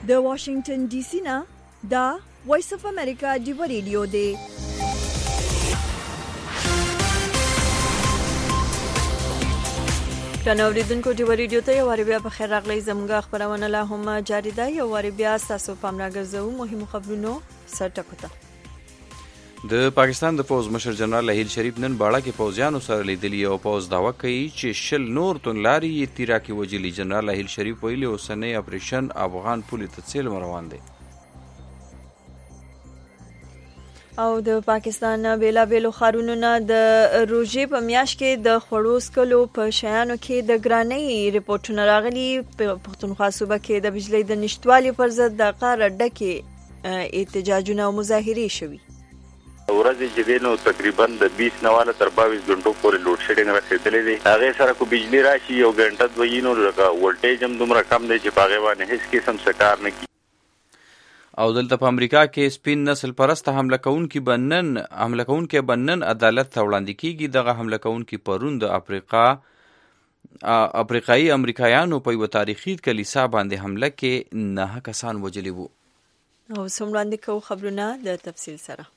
د واشنگټن ډي سي نه دا وایس اف امریکا ډیو ریډیو دی. ګرانو اوریدونکو ډیو ریډیو ته یو واری بیا په خیر راغلی. زموږ خبرونه لا هم جاری ده. یو واری بیا تاسو پام راګرځو مهمو خبرونو سرټکو ته. د پاکستان د پوز مشر جنرال هیل شریف نن باړه کې پوزیانو سره لیدلی او پوز داوا کوي چې 10 نور تنلاري تیرا کې وجلی. جنرال هیل شریف ویلي اوسنۍ اپریشن افغان پولیس ته څیل روان دی. او د پاکستان بیلا بیلو خارونو نه د روژې په میاشت کې د خوړو سکلو په شیانو کې د ګرانۍ ریپورتونه راغلي. پښتونخوا صوبه کې د بجلی د نشټوالي پر ضد د قار ډکې احتجاجونه او مظاهرې شوي. ورځې چې دی نو تقریبا د 20 نواله تر 22 غنټو پورې لوډ شیډینګ رسیدلې دی. هغې سره کو بجلی راشي یو غنټه دوی نو لکه ولټیج هم دومره کم دی چې په هغې باندې هیڅ قسم څه کار نه کیږي. او دلته په امریکا کې سپین نسل پرسته حمله کوونکي بنن عدالت ته وړاندې کیږي. دغه حمله کوونکي پرون د افریقایي امریکایانو په یو تاریخي کلیسا باندې حمله کې 9 کسان وژلي وو. او وړاندې کوو خبرونه د تفصیل سره.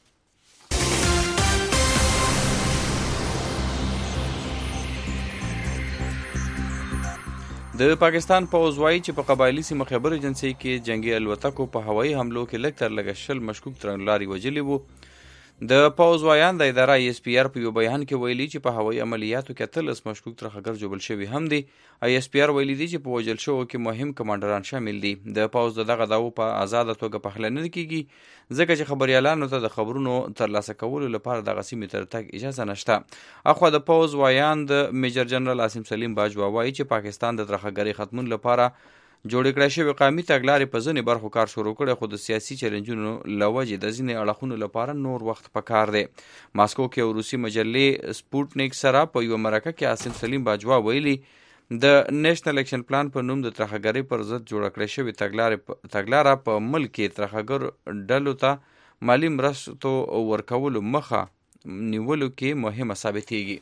د پاکستان پوځ وایي چې په قبایلي سیمه خیبر ایجنسۍ کې جنگي الوتکو په هوایي حملو کې لږ تر لږه 10 مشکوک ترنلاري وژلي وو. د پوځ وایان د اداره ISPR په یو بیان کې ویلي چې په هوایي عملیاتو کې 13 مشکوک ترهګر جوړل شوي هم دي. ISPR ویلي دي چې په وژل شوو کې مهم کمانډران شامل دي. د پوځ دغه داو په آزاده توګه پخله نه کیږي ځکه چې خبريالانو ته د خبرونو ترلاسه کولو لپاره د غسیمې تر تک اجازه نشته. اخو د پوځ وایان د میجر جنرال عاصم سلیم باجوا وایي چې پاکستان د ترهګرۍ ختمون لپاره جوړ کړی شوی قومي تګلارې په ځینې برخو کار شروع کړی، خو د سیاسي چیلنجونو له وجې د ځینې اړخونو لپاره نور وخت پکار دی. ماسکو کې یو روسي مجلې سپوټنیک سره په یوه مرکه کې عاصم سلیم باجوا ویلي د نیشنل اکشن پلان په نوم د ترهګرۍ پر ضد جوړه کړې شوې تګلاره په ملک کې ترهګر ډلو ته مالي مرستو ورکولو مخه نیولو کې مهمه ثابتېږي.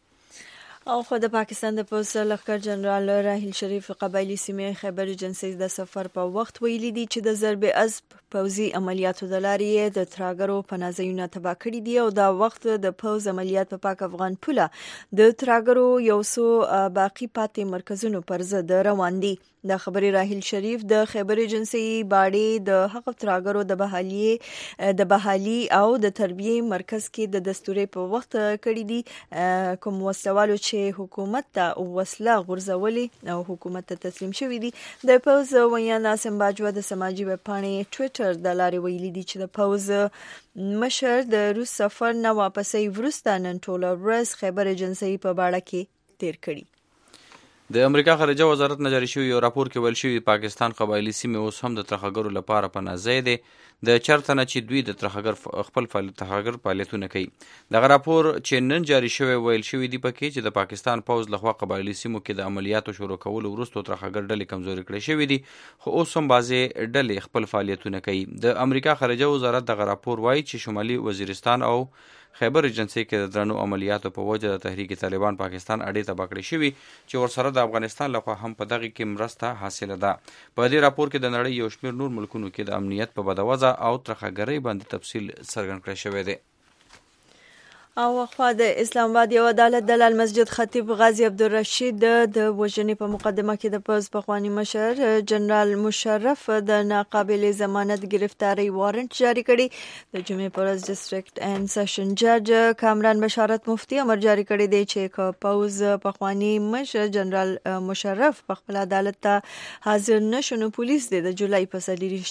او خو د پاکستان د پوځ لښکر جنرال راحیل شریف قبایلی سیمې خیبر ایجنسۍ د سفر په وخت ویلي دي چې د ضرب اسب پوځي عملیاتو د لارې د ترهګرو پناهځایونه تباه کړي دي او دا وخت د پوځ عملیات په پاک افغان پوله د ترهګرو یو څو باقی پاتې مرکزونو پر ضد روان دي. د خبري راحیل شریف د خیبر ایجنسۍ باړې د هغه ترهګرو د بحالي او د تربیې مرکز کې د دستوري په وخت کړي دي کوم وسلوالو چې حکومت ته وسله غورځولي او حکومت ته تسلیم شوی دي. د پوځ ویاند عاصم باجوا د سماجي ویبپاڼې ټویټر د لارې ویلي دي چې د پوځ مشر د روس سفر نه واپسې وروسته نن ټوله ورځ خیبر ایجنسۍ په باړه کې تیر کړي. د امریکا خارجه وزارت نه جاری شوی یو راپور کې ویل شوی پاکستان قبایلی سیمې اوس هم د ترهګرو لپاره پناه ځای دی، د چرته نه چې دوی د ترهګر خپل فعالیتونه کوي. دغه راپور چې نن جاری شوی ویل شوی دی پکې چې د پاکستان پوځ لخوا قبایلی سیمو کې د عملیاتو شروع کولو وروسته ترهګر ډلې کمزوري کړې شوی دي، خو اوس هم بعضې ډلې خپل فعالیتونه کوي. د امریکا خارجه وزارت دغه راپور وایي چې شمالي وزیرستان او خیبر ایجنسۍ کې د درنو عملیاتو په وجه د تحریک طالبان پاکستان اډې تباه کړې شوي چې ورسره د افغانستان لخوا هم په دغه کې مرسته حاصله ده. په دې راپور کې د نړۍ یو شمېر نور ملکونو کې د امنیت په بدوضع او ترهګرۍ باندې تفصیل څرګند کړی شوی دی. او خو د اسلام آباد یو عدالت د لال مسجد خطیب غازی عبدالرشید د وژنې په مقدمه کې د پوځ پخوانی مشر جنرال مشرف د ناقابل ضمانت گرفتاری وارنټ جاری کړي. د جمعې پر ورځ ډیسټریکټ اینډ سیشن جج کامران بشارت مفتی امر جاری کړی دی چې پوځ پخوانی مشر جنرال مشرف په خپل عدالت ته حاضر نشو پولیس د جولای په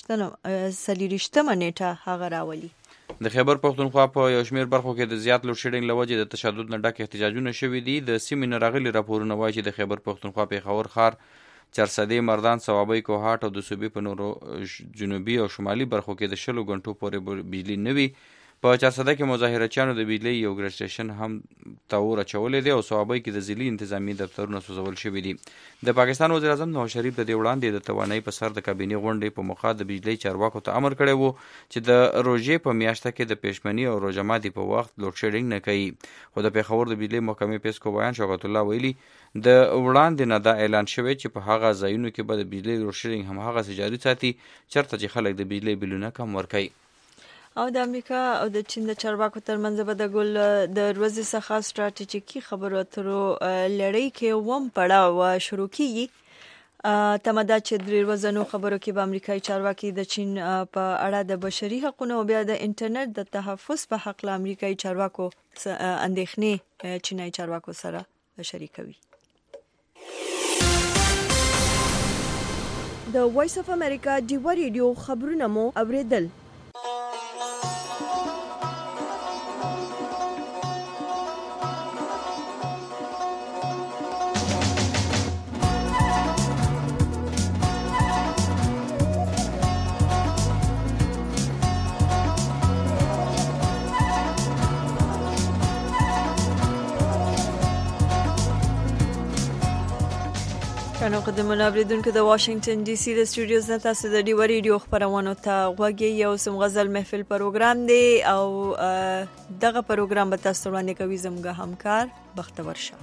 23 نیټه هغه راولي. د خیبر پښتونخوا په یو شمېر برخو کې د زیات لوډ شیډینګ له وجې د تشدد نه ډک احتجاجونه شوي دي. د سیمې نه راغلي راپورونه وایي چې د خیبر پښتونخوا پېښور ښار، چرسدې، مردان، صوابۍ، کوهاټ او د صوبې په نورو جنوبي او شمالي برخو کې د 20 غنټو پورې بجلی نه وي. په چارسده کې مظاهرچیانو د بجلي یو ګریډ سټیشن هم ته اور اچولی دی او صوابۍ کې د ضلعي انتظامي دفترونه سوځول شوي دي. د پاکستان وزیر اعظم نواز شریف د دې وړاندې د توانایي په سر د کابینې غونډې په موخه د بجلي چارواکو ته امر کړی و چې د روژې په میاشته کې د پېشمني او روژه ماتي په وخت لوډ شیډینګ نه کوي. خو د پېښور د بجلي محکمې پیسکو بیان شوکت الله ویلي د وړاندې نه دا اعلان شوی چې په هغه ځایونو کې به د بجلي لوډ شیډینګ هم هغسې جاري ساتي چېرته چې خلک د بجلي بلونه کم ورکوي. او د امریکا او د چین د چارواکو ترمنځ به د ګل د ورځې څخه ستراتیژیکي خبرو اترو لړۍ کې اووم پړاو شروع کیږي. تمه ده چې درې ورځنو خبرو کې به امریکایي چارواکي د چین په اړه د بشري حقوقو او بیا د انټرنیټ د تحفظ په حق له امریکایي چارواکو اندېښنې چینایي چارواکو سره شریکوي. د وایس اف امریکا ډیوا ریډیو خبرونه مو اوریدل. نو قدمونه اوریدونکو د واشنگټن ډي سي د سټوډیوز نه تاسو د ډیوا ریډیو خبرونه ته غوږی یو سم غزل محفل پروګرام دی او دغه پروګرام به تاسو وړاندې کوي زموږ همکار بختور شاه.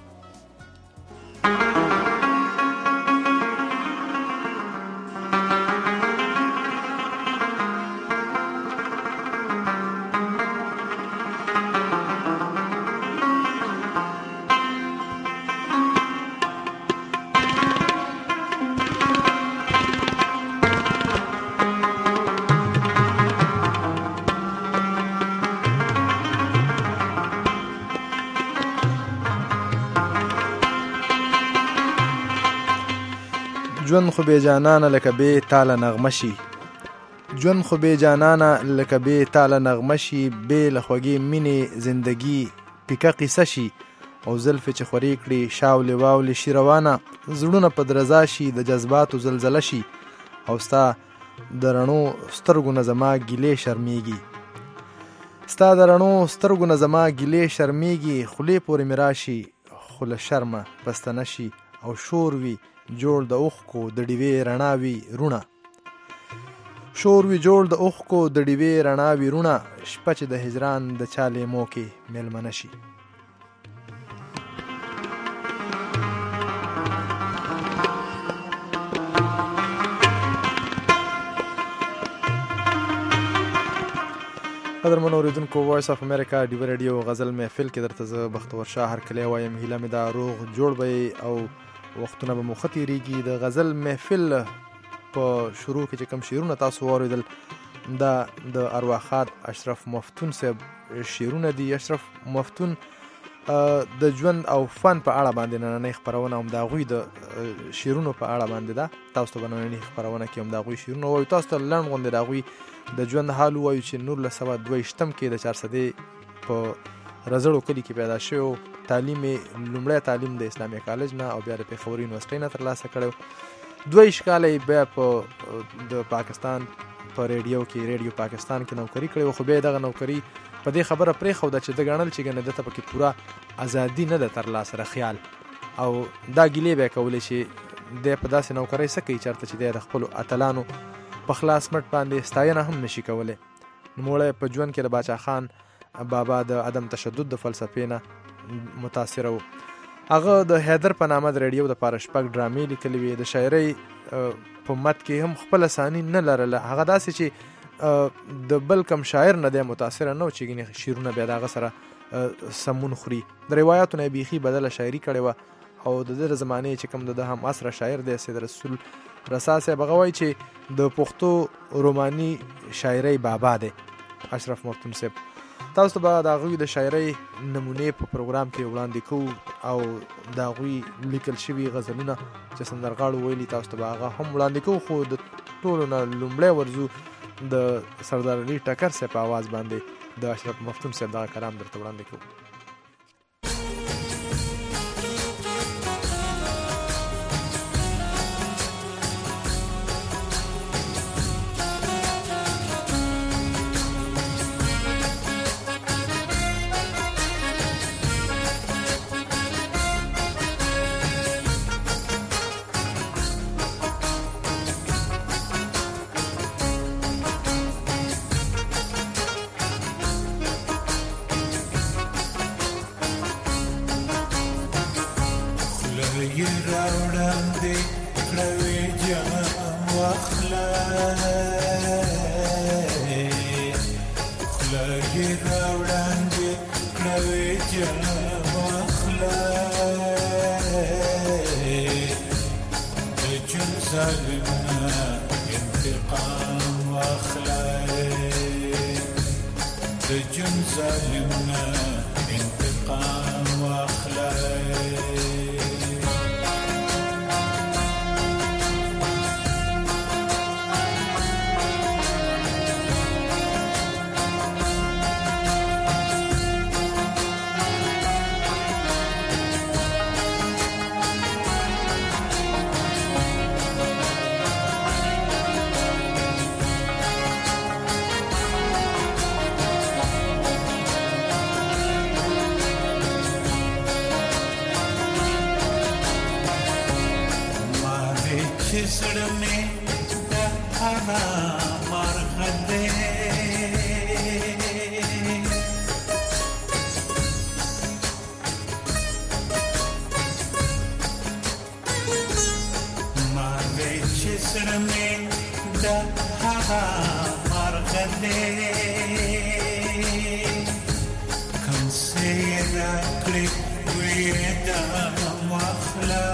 ژوند خو بې جانانه لکه بې تاله نغمه شي، ژوند خو بې جانانه لکه بې تاله نغمه شي، بې له خوږې مینې زندګي پیکه قصه شي، او زلفې چې خورې کړي شاولې واولې شي روانه، زړونه په درزا شي د جذباتو زلزله شي، او ستا د رڼو سترګو نه زما ګیلې شرمېږي، ستا د رڼو سترګو نه زما ګیلې شرمېږي، خولې پورې مې راشي خو له شرمه بستنه شي، او شور وي جوړ د اوښکو د ډیوې رڼا وي رونه، شور وي جوړ د اوښکو د ډیوې رڼا وي رونه، شپه چې د هجران د چا لیمو کې میلمنه شي. قدرمنو اوریدونکو وایس اف امریکا ډیوا ریډیو غزل محفل کې درته زه بختور شاه هرکلی وایم. هیله مې دا روغ جوړ به او وختونه به مو ښه تېرېږي. د غزل محفل په شروع کې چې کوم شعرونه تاسو واورېدل دا د ارواخاد اشرف مفتون صاحب شعرونه دي. اشرف مفتون د ژوند او فن په اړه باندې نننۍ خپرونه هم د هغوی د شعرونو په اړه باندې ده. تاسو ته به نننۍ خپرونه کې هم د هغوی شعرونه وایو. تاسو ته لنډ غوندې د هغوی د ژوند حال ووایو چې 1922 کې د چارسدې په رزړو کلي کې پیدا شوی. تعلیم لومړی تعلیم د اسلامي کالج نه او بیا د پېښور یونیورسټۍ نه ترلاسه کړی. 22 کاله یې بیا په د پاکستان په ریډیو کې پاکستان کې نوکري کړې، خو بیا دغه نوکري په دې خبره پرېښوده چې د ګڼل چې ګنې دته پکې پوره ازادي نه ده ترلاسه د خیال، او دا ګیلې به یې کولې چې دی په داسې نوکرۍ څه کوي چېرته چې دی د خپلو اتلانو په خلاص مټ باندې ستاینه هم نشي کولی. نوموړی په ژوند کې د باچا خان بابا د عدم تشدد د فلسفې نه متاثره و. هغه د حیدر په نامه د ریډیو دپاره 6 ډرامې لیکلې وې. د شاعرۍ په مت کې هم خپله ثاني نه لرله. هغه داسې چې د بل کم شاعر نه دی متاثره نه و چې ګینې شعرونه بیا د هغه سره سمون خوري. د روایاتو نه یې بیخي بدله شاعري کړې وه، او د ده د زمانې چې کوم د هم عصره شاعر دی سید رسول رسا صاحب، هغه وایي چې د پښتو روماني شاعرۍ بابا دی اشرف مفتون صاحب. تاسو ته به د هغوی د شاعرۍ نمونې په پروګرام کې وړاندې کوو، او د هغوی لیکل شوي غزلونه چې سندرغاړو ویلي تاسو ته به هغه هم وړاندې کوو. خو د ټولو نه لومړی ورځو د سردار علي ټکر صاحب په آواز باندې د اشرف مفتون صاحب دغه کلام درته وړاندې کوو. راوړاندې کړوي جام واخلای خلای راوړاندې کړوي جام واخلای د جون ظالم انتقام واخلای د جون ظالم انتقام واخلای سړمه د انا مرغده ما وچ سړمه د انا مرغده کوم سیرا کلی وې د مخلا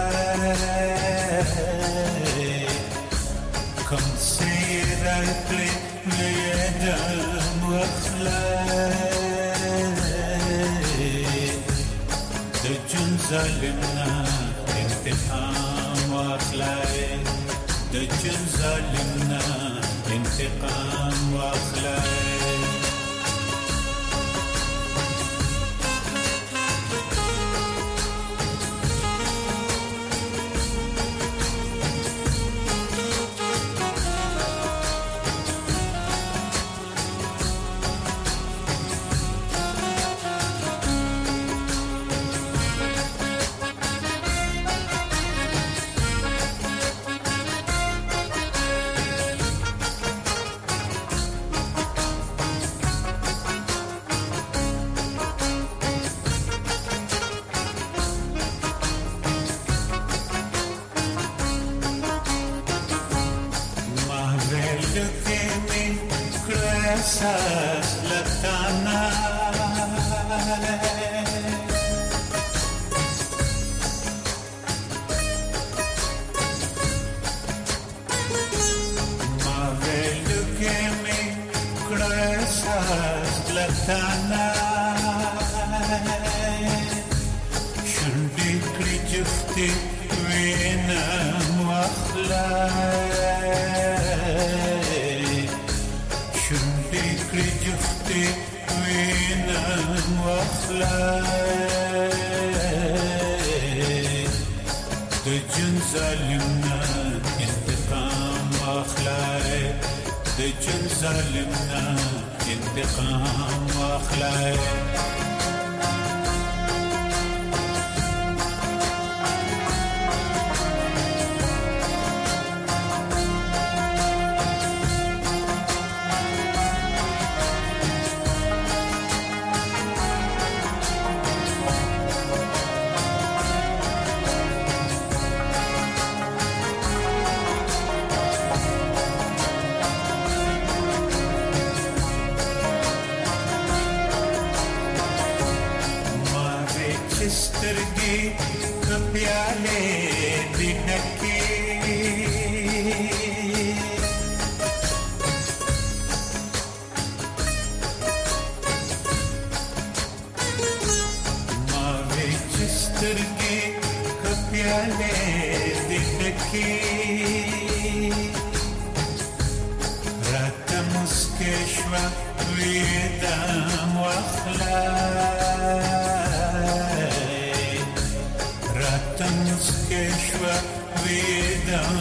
Come say it rightly, Madam Wakhlai. The Jun Zalimna Intiqam Wakhlai. The Jun Zalimna Intiqam Wakhlai. Esas latana ma velu que me esas latana shundi krijufti vena muakhlai جفتي وين واخلاي دجن ظالمنا انتقام واخلاي دجن ظالمنا انتقام واخلاي سترګې کپیاله دینکې ما وچ سترګې کپیاله دینکې رات مسکه شوا وېدم واخلای تمسكشوا ويدم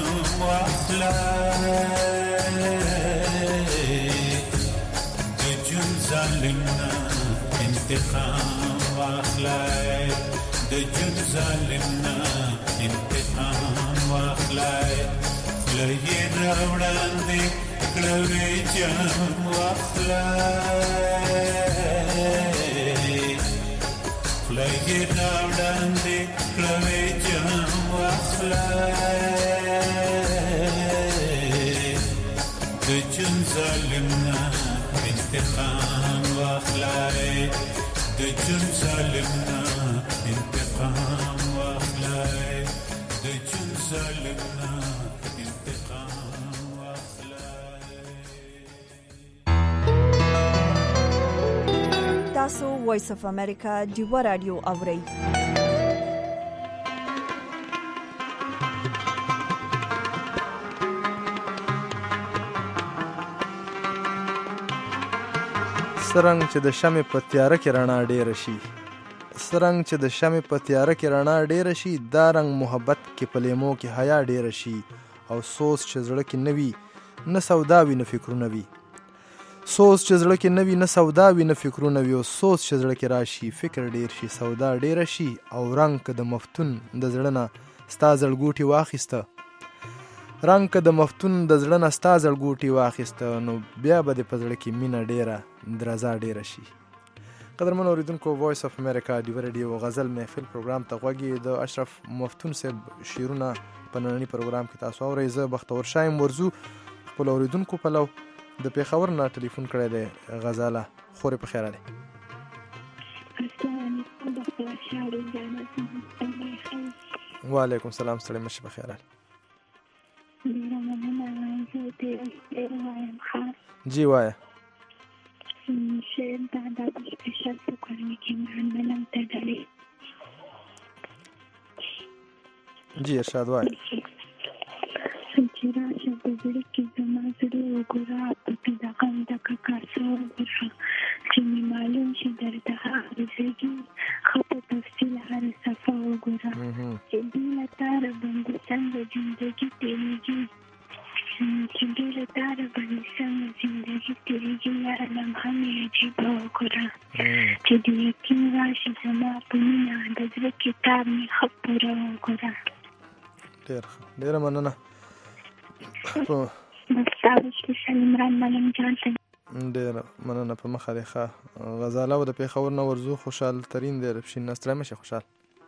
واخلاي دجن ظالمنا انتقام واخلاي دجن ظالمنا انتقام واخلاي خلای راوړاندې کړوي جام واخلاي خلای راوړاندې کړوي جام واخلاي واخلای د جون ظالمنا انتقام واخلای د جون ظالمنا انتقام واخلای د جون ظالمنا انتقام واخلای. تاسو وایس اف امریکا دیوا رادیو اورئ. سرنګ چې د شمع په تیاره کې رڼا ډېره شي، سرنګ چې د شمع په تیاره کې رڼا ډېره شي، دا رنګ محبت کې په لیمو کې حیا ډېره شي، او سوز چې زړه کې نه وي نه سودا وي نه فکرونه وي، سوز چې زړه کې نه وي نه سودا وي نه فکرونه وي، او سوز چې زړه کې راشي فکر ډېر شي سودا ډېره شي، او رنګ که د مفتون د زړه نه ستا زړګوټي واخیسته، رنګ که د مفتون د زړه نه ستا زړګوټي واخیسته، نو بیا به د په زړه کې مینه ډېره درزا ډېره شي. قدرمن اوریدونکو، وایس اف امریکا ډیو رادیو غزل محفل پروګرام ته غوږی د اشرف مفتون صاحب شعرونه په نننی پروګرام کې تاسو اورئ. زه بختور شایم ورزو خپل اوریدونکو په لو د پیښور نه ټلیفون کړی دی. غزاله خورې په خیر علي. وعلیکم السلام، ستړي مشه په خیر علي. جی وایه. شعر دا د سپیشل پروګرام کې مننه ته ډالې. جی ارشاد وایه. چې راشه د زړه کې زما زړه وګوره، په پیدا غم د ککاسو وګوره، چې مې معلوم شي درته هغه زړګي ښه په تفصیل هر صفحه وګوره، چې بې له تاره باندې څنګه زندګي تېرېږي، چې بې له تاره باندې څنګه زندګي تېرېږي، یاره لمحه مې عجیبه وګوره، چې د یقین راشي زما په مینه د زړه کې تار مې ښه پوره وګوره. ډېره مننه. ډېره مننه په مخه دی. ښه غزاله و د پیښور نه ورزو خوشحال ترین دی رپشین نستړی مشه خوشحال.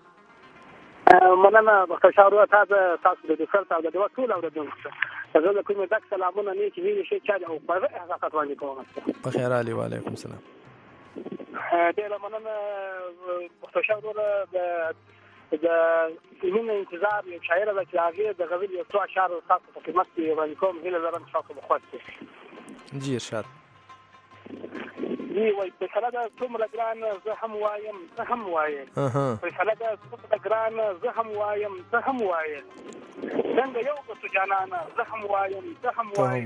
مننه بختشار تاسو د دې فرصت او د دې ټول اوریدونکو ته زه د کومې دک سلامونه نه چې ویل شي چې او په هغه خطوانې کوم. په خیر علي. وعلیکم السلام. ډېره مننه بختشار د مینه انتظار یو شاعر ده چې هغه د غزل یو څو اشعار تاسو په خدمت کې وړاندې کوم. هیله لرم تاسو به خوښ شي. جی ارشاد. دی وای په خلا ده څومره ګران زه هم وایم زه هم وایم په خلا ده څومره ګران زه هم وایم زه هم وایم څنګه یو په جانانه زه هم وایم زه هم وایم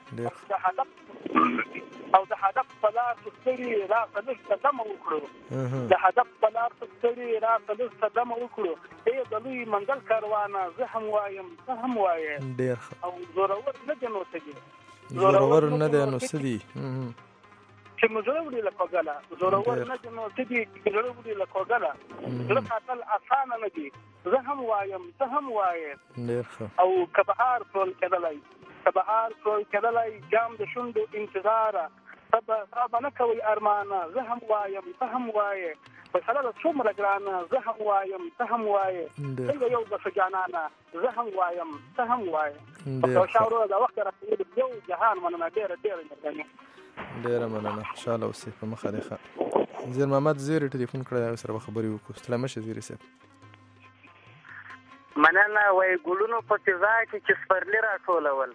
او د هدف په لار ستړي را فلس قدم وکړو د هدف په لار ستړي را فلس قدم وکړو ای د لوی منګل کاروانه زه هم وایم زه هم وایم ډیر او زورور نه دی نو سګي زورور نه دی نو سدي چې مزورور له کوګلا زورور نه دی نو سدي زورور له کوګلا زړه خپل اسانه نه دی زه هم وایم زه هم وایم ډیر او کبهار ټول کېدلای کبهار ټول کېدلای جام د شوندو انتظار صبا نه کوي ارمانه زه هم وایم زه هم وایم په خلل څومره ګرانه زه هم وایم زه هم وایم څنګه یو د سجانانه زه هم وایم زه هم وایم په شاورو دا وخت راځي یو جهان مننه ډېر مهرباني ډېر مننه خوشاله اوسې په مخه دی ښه زیر محمد زیر ټلیفون کړی سره خبرې وکړو سلام شه زیر صاحب مننه وای ګلونو په فضا کې چې سپرلی راټولول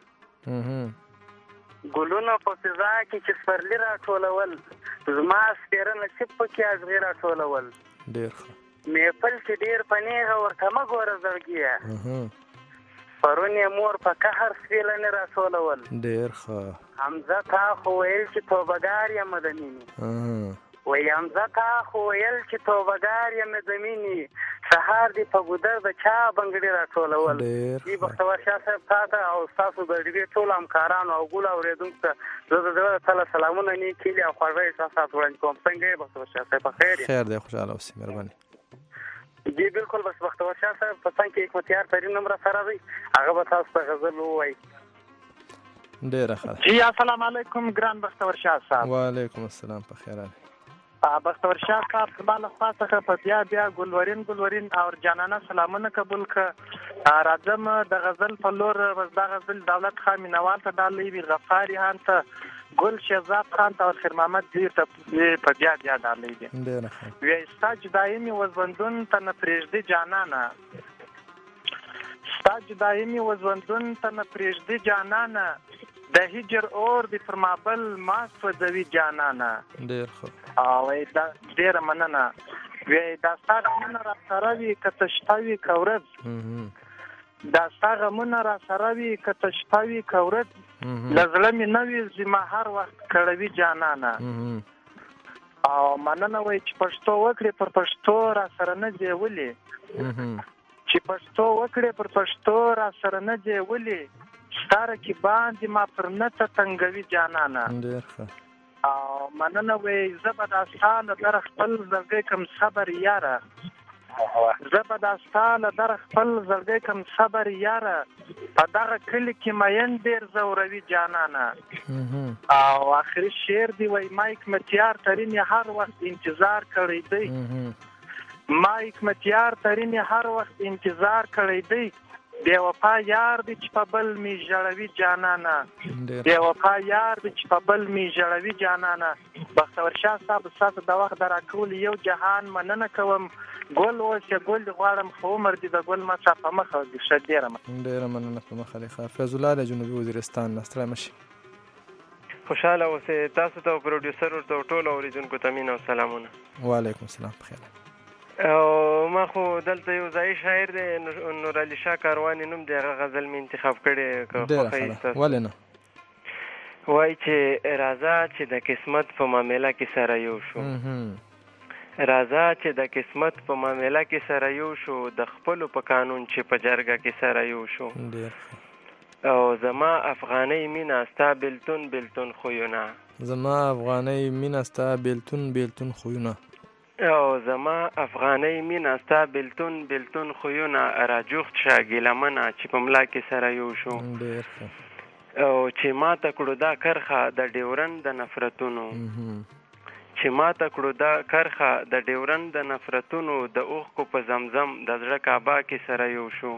ګلونو په فضا کې چې سپرلی راټولول زما سپېره نصیب پکې ازغې راټولول ډېر محفل کې ډېر په نیغه ورته مه ګوره زړګیه پرون یې مور په قهر سپېلنې راټولول ډېر ښه حمزه تا خو ویل چې توبهګار یم د مینې وای حمزه تا خو ویل چې توبهګار یم د مینې سهار دی په ګودر د چا بنګړي راټولول دی بختور شاه صاحب تاسو او تاسو د دې ټول همکارانو او ګول اوریدونکو ته زه د تعالی سلامونه نه کیلي او خوږه احساسات وړاندې کوم. څنګه یې بختور شاه صاحب؟ خیر دی خوشاله اوسئ مهرباني. جی بالکل بس بختور شاه صاحب په څنګه کې حکمتیار ترين نمبر سره دی هغه به تاسو ته غزل وایي. ډیر ښه جی السلام علیکم ګران بختور شاه صاحب. وعلیکم السلام په خیر علي. بختور شاه صاحب زما له خوا څخه په بیا ګلورین او جانانه سلامونه قبول کړه. راځم د غزل په لور. دا غزل دولت خان مینوال ته ډالۍ وي، غفاري خان ته، ګل شهزاد خان ته او خیر محمد ډیر ته په بیا ډالۍ دي. وی ستا جدایي مې وزوندون ته نه پرېږدي جانانه، ستا جدایي مې وزوندون ته نه پرېږدي جانانه، د هجر اور دی پر مابل ما سوځوي جانانه. ډیر ښه. او دا ډیره مننه. وی دا ستا غمونه را سره وي که ته شپه وي که ورځ، دا ستا غمونه را سره وي که ته شپه وي که ورځ، له زړه مې نه وي زما هر وخت کړوي جانانه. او مننه وی چې پښتو وکړې پر پښتو را سره نه دی ولي، چې پښتو وکړې پر پښتو را سره نه دی ولي، ستاره کې باندې ما پر نته تنګوي جانانه. ډیر ښه. او مننه وی زه به دا ستا له در خپل زړګی کم صبر یاره، زه به دا ستا له در خپل زړګی کم صبر یاره، په دغه کلي کې مین ډیر زوروي جانانه. او آخري شعر دی وی ما حکمتیار ترین هر وخت انتظار کړی دی، ما حکمتیار ترین هر وخت انتظار کړی دی، بے وفا یار دی چې په بل می ژړوي جانانه، بے وفا یار دی چې په بل می ژړوي جانانه. بختور شاه صاحب ستاسو د وخت د راکول یو جهان مننه کوم. ګل اوس یا ګل غواړم خو عمر دی د ګل مڅه په مخه دی. ډیره مننه په مخه دی. فیض الله د جنوبي وزیرستان ستړی مشي. خوشاله اوسئ. تاسو ته پروډوسر ورته ټول اوریدونکو ته مینه او سلامونه. وعلیکم السلام. بخیر. او ما خو دلته یو ځای شاعر دی نور علي شاه کارواني نوم دی، هغه غزل مې انتخاب کړی. ولې نه؟ وایي چې راځه چې د قسمت په معامله کې سره یو شو، راځه چې د قسمت په معامله کې سره یو شو، د خپلو په قانون چې په جرګه کې سره یو شو. او زما افغانۍ مینه ستا بېلتون بېلتون خویونه، زما افغانۍ مینه ستا بېلتون بېلتون خویونه، او زما افغانۍ مینه ستا بېلتون بېلتون خویونه، راجوخت شه ګیلمنه چې په ملا کې سره یو شو. او چې ما ته کړو دا کرخه د ډیورن د نفرتونو، چې ما ته کړو دا کرخه د ډیورن د نفرتونو، د اوښکو په زمزم د زړه کعبه کې سره یو شو.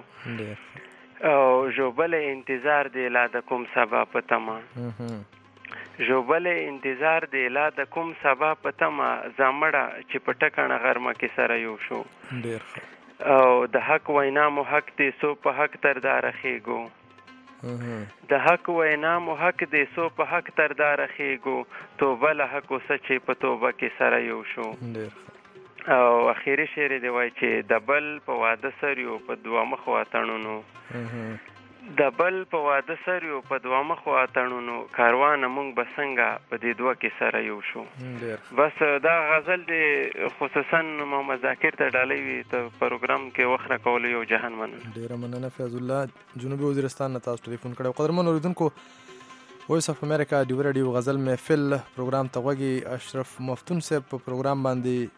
او ژوبل انتظار دی لا د کوم سبا په تمه، ژوبل انتظار دی لا د کوم سبا په تمه، زامړه چې په ټکنه غرمه کې سره یو شو. او د حق وینا مو حق دی سو په حق تردار خېګو، د حق وینا مو حق دی سو په حق تردار خېګو، توبه له حق اوسه چې په توبه کې سره یو شو. او اخیری شعر دی وای چې د بل په واده سر یو په دوه مخو اتڼونو، د بل په واده سر یو په دوه مخو اتڼونو، کاروانه مونږ به څنګه په دې دوه کې سره یو شو. بس دا غزل دی خصوصا محمد ذاکر ته ډالۍ وي ته پروګرام کې وخت راکولو یو جهان مننه. ډیره مننه فیض الله جنوبي وزیرستان نه تاسو ټلیفون کړو. قدرمن اوریدونکو وایس اف امریکا ډیو رادیو غزل محفل پروګرام ته وګي اشرف مفتون صاحب په پروګرام باندې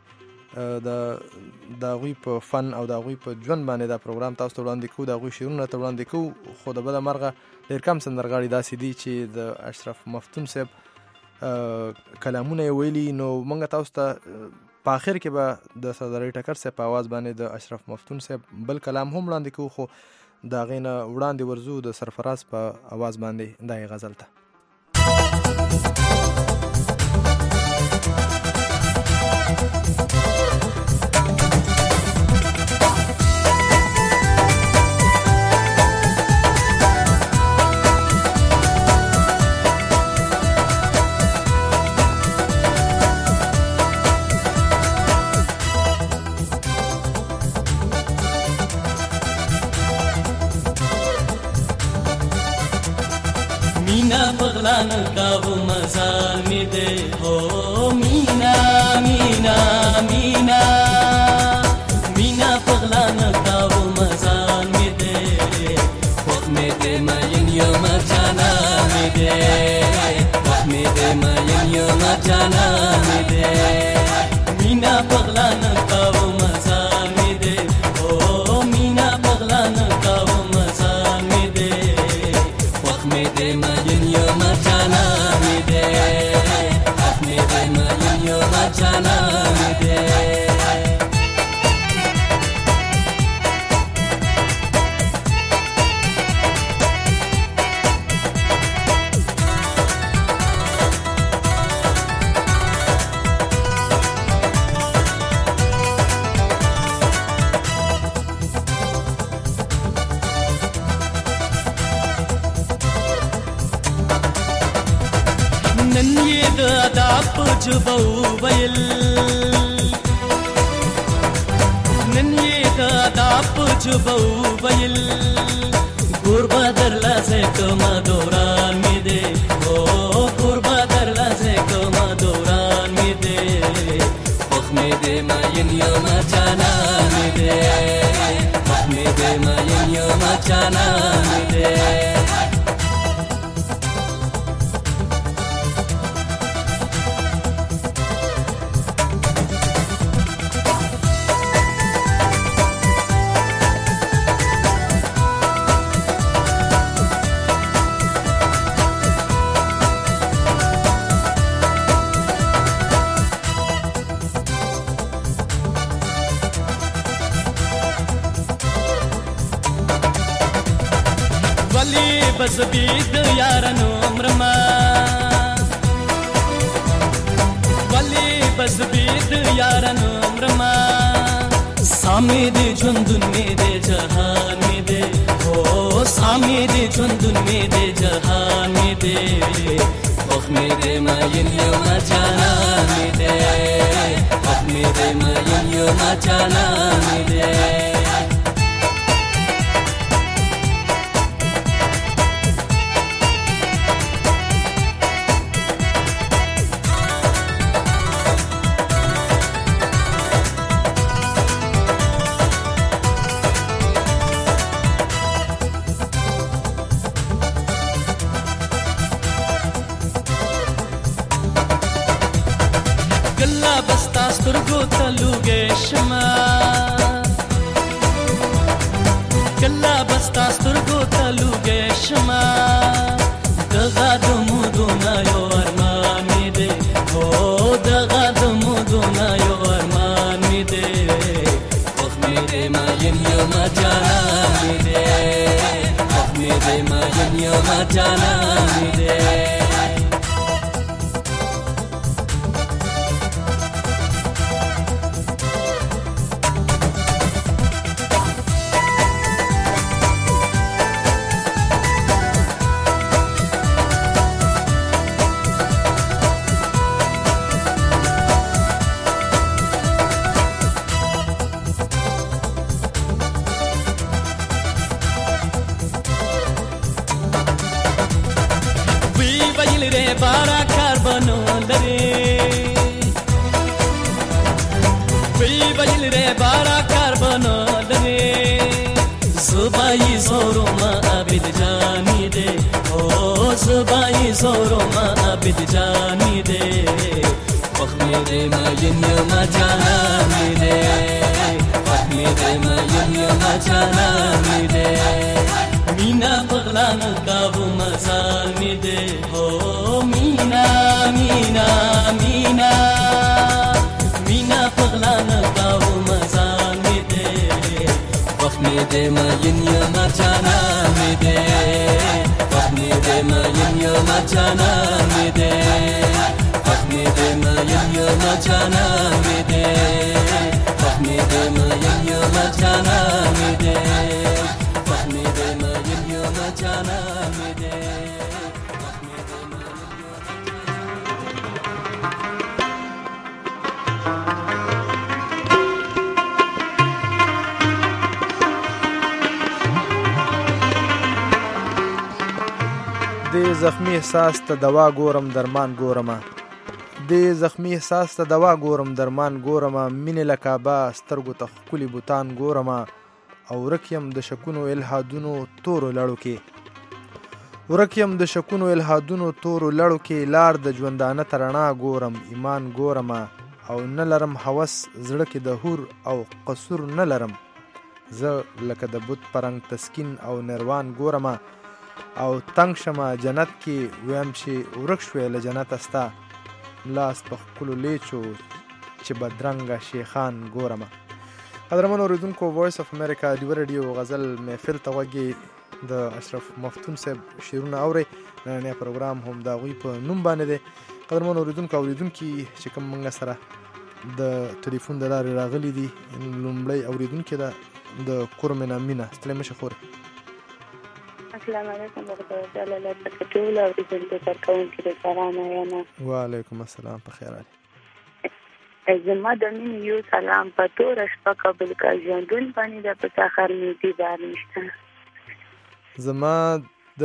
د غوی په فن او د غوی په ژوند باندې دا پروګرام تاسو ته وړاندې کوو، د غوی شعرونه ته وړاندې کوو. خو د بده مرغه ډېر کم سندرغاړي داسې دي چې د اشرف مفتون صاحب کلامونه یې ویلي. نو موږ تاسو ته په آخر کې به د سردار ټکر صاحب په آواز باندې د اشرف مفتون صاحب بل کلام هم وړاندې کوو، خو د هغې نه وړاندې ورځو د سرفراز په آواز باندې دا غزل ته. پغلان کاو مزال می دے ہو مینا مینا مینا مینا پغلان کاو مزال می دے وقت میں دے مین یوم جانا می دے وقت میں دے مین یوم جانا می دے مینا پغلان کاو مزال می دے ہو مینا پغلان کاو مزال می دے وقت میں دے مین یوم جانا می دے وقت میں دے مین یوم مچانا می دے نن یې د ادب په ژبه وویل نن یې د ادب په ژبه وویل ګور به درلاسې کومه دوران مې دی او ګور به درلاسې کومه دوران مې دی خوښ مې دی مین یمه جانان مې دی خوښ مې دی مین یمه جانان مې دی ولی بس بید یارانو مرما ولی بس بید یارانو مرما سامی دی ژوندون می دی جهان می دی او سامی دی ژوندون می دی جهان می دی خوښ می دی مین یمه جانان می دی خوښ می دی مین یمه جانان می دی کله بستا سترګو ته لوګې شمه کله بستا سترګو ته لوګې شمه دغه د مودونه یو ارمان مې دی او دغه د مودونه یو ارمان مې دی خوښ مې دی مین یمه جانان مې دی خوښ مې دی مین یمه جانان مې دی ویل ری بارا کار بنو لري ویل ری بارا کار بنو لري زبای زورو ما عبد جانی دے او زبای زورو ما عبد جانی دے خوښ مې دی مین یمه جانان مې دی خوښ مې دی مین یمه جانان مې دی مینا پغلا نه کاوه مزال مې دی او مینا مینا مینا مینا پغلا نه کاوه مزال مې دی خوښ مې دی مین یمه جانان مې دی خوښ مې دی مین یمه جانان مې دی خوښ مې دی مین یمه جانان مې دی خوښ مې دی مین یمه جانان مې دی خوښ مې دی مین یمه جانان مې دی د زخمی احساس ته دوا ګورم درمان ګورم د زخمی احساس ته دوا ګورم درمان ګورم مینې لکابه سترګو ته ښکلي بوتان ګورم او ورک یم د شکونو الهادونو تورو لړو کې ورک یم د شکونو الهادونو تورو لړو کې لار د ژوندانه تر رڼا ګورم ایمان ګورم او نه لرم هوس زړه کې د حور او قصور نه لرم زه لکه د بت پرنګ تسکین او نروان ګورم او تنگ شمه جنت کې ویم چې ورک شوی له جنت استا لاس په ښکلو لیچو چې بدرنګه شیخان ګورمه. قدرمن اوریدونکو، وایس اف امریکا ډیو رادیو غزل محفل ته وګي د اشرف مفتون صاحب شعرونه اوري. نن پروګرام هم دا غوي په نوم باندې دی. قدرمن اوریدونکو چې کوم منګه سره د ټلیفون د لارې راغلي دي، لومړی اوریدونکو د کورمنه مینا ستړي مشه خور. السلام علیکم ورحمۃ اللہ وبرکاتہ. اوریدونکو ترکون کې سلام آیا. وعلیکم السلام، په خیر علي. زما د مين یو سلام په تور شپه قبل کا ژوندون باندې د پساخر می دي بار نشته. زما د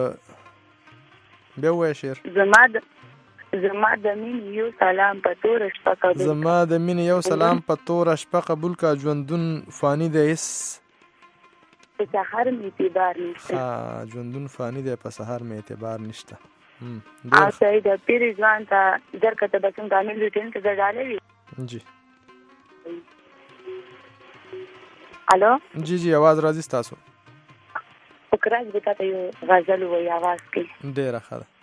بیا وای شعر. زما د مين یو سلام په تور شپه قبول. زما د مين یو سلام په تور شپه قبول کا ژوندون فانی دی اس په سحر می اعتبار نشته. ژوندون فانی دی په سحر می اعتبار نشته. آسای د پیر ځوان ته درکته بسم کامل روټین کې ځړالې وي. جی الو جی आवाज راځي تاسو. فکرای به تاسو یو غزل وای आवाज کې ډیره ښه ده.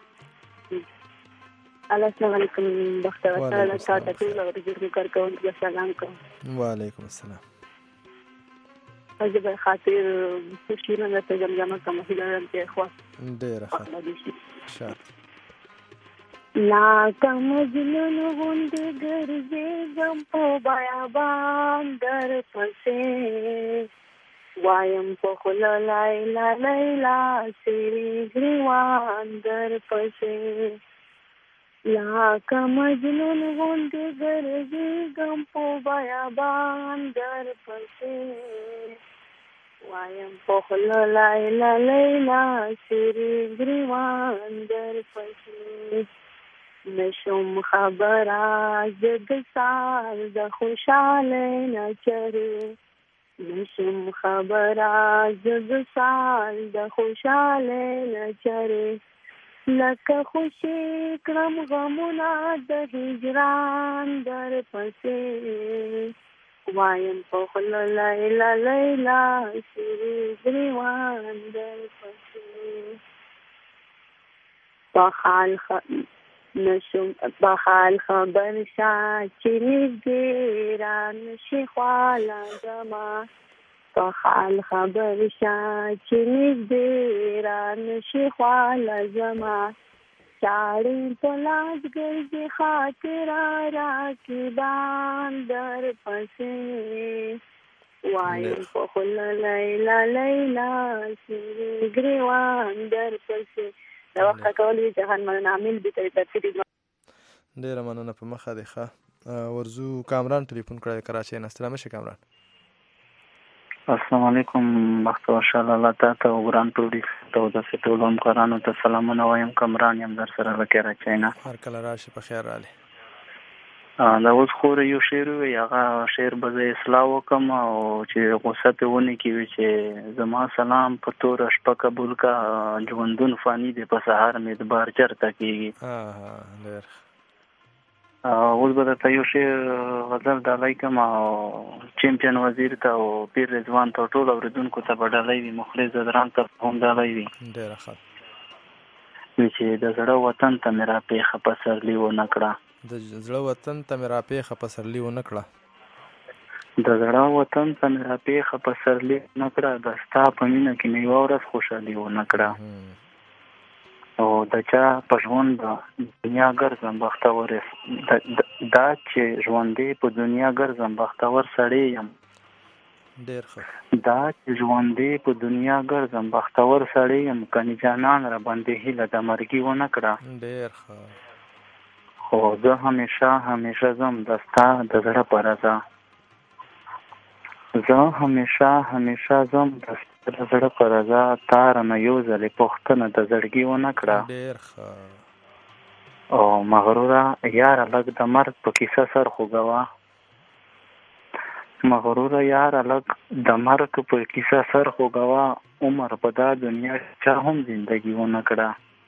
السلام علیکم بختور تعالی تاسو ټول ورته کارکون کې سلام کوم. وعلیکم السلام. زه خاطر شیرونه ته جمجمه کوم هیله ته خو ډیره ښه شات لا کمجنون غوندې ګرځېږم په بیابان در پسې وایم په خوله لیلا لیلا سیری ګریوان در پسې لا کمجنون غوندې ګرځېږم په بیابان در پسې وایم په خوله لیلا لیلا سیری ګریوان در پسې نشم خبره زه د سال د خوشحاله نه چرې نشم خبره زه د سال د خوشحاله نه چرې لکه خوشي کړم غمونه د هجران در پسې وایم په خوله لیلا لیلا سیری ګریوان در پسې بخال خبر شا چې نږدې رانشي خواله زما بخال خبر شا چې نږدې رانشي خواله زما چاړې په لاس ګرځي خاطره راکبان در پسې وایم په خوله لیلا لیلا سیری ګریوان در پسې د وخت کولې جهان من عامل به ترتیب ډیره مننه په مخه دی ښه. ورزو کامران ټلیفون کړی کراچۍ نه. السلام علیکم کامران. السلام علیکم بختور شاه الله تعالی او ګران ټولې ته د ټولو همکارانو ته سلامونه وایم. کامران یم در سره له کراچۍ نه. هر کله راشي په خیر رالی. دا اوس خو یو شعر وی هغه شعر به زه اصلاح وکم او چې غوسه په ونه کې وي چې زما سلام په تور شپه قبول کا ژوندون فانی دی په سحر مې د بار چرته کېږي. ډېر اوس به درته یو شعر غزل ډالۍ کوم او چمپیون وزیر ته او پیر رضوان ته ټول اوریدونکو ته به ډالۍ وي. مخلص زدران ته هم ډالۍ وي. ډېره ښه چې د زړه وطن ته مې راپېښه پسرلي ونه کړه د زړه وطن ته مې راپېښه پسرلي ونه کړه د زړه وطن ته مې راپېښه پسرلي ونه کړه د ستا په مینه کې مې یوه ورځ خوشحالي ونه کړه او د چا په ژوند دنیا ګرځم بختور دا چې ژوندې په دنیا ګرځم بختور سړی یم. ډېر ښه. دا چې ژوندې په دنیا ګرځم بختور سړی یم کني جانان را باندې هیله د مرګي ونه کړه. ډېر ښه. خو زه همیشه زم د ستا د زړه په رضا زه همیشه زم د ستا د زړه په رضا تا رانه یو ځلې پوښتنه د زړګي ونه کړه. ډېر ښه. او مغروره یاره لږ د مرګ په کیسه سر خوږوه مغروره یاره لږ د مرګ په کیسه سر خوږوه عمر په دا دنیا چا هم زندګي ونه کړه.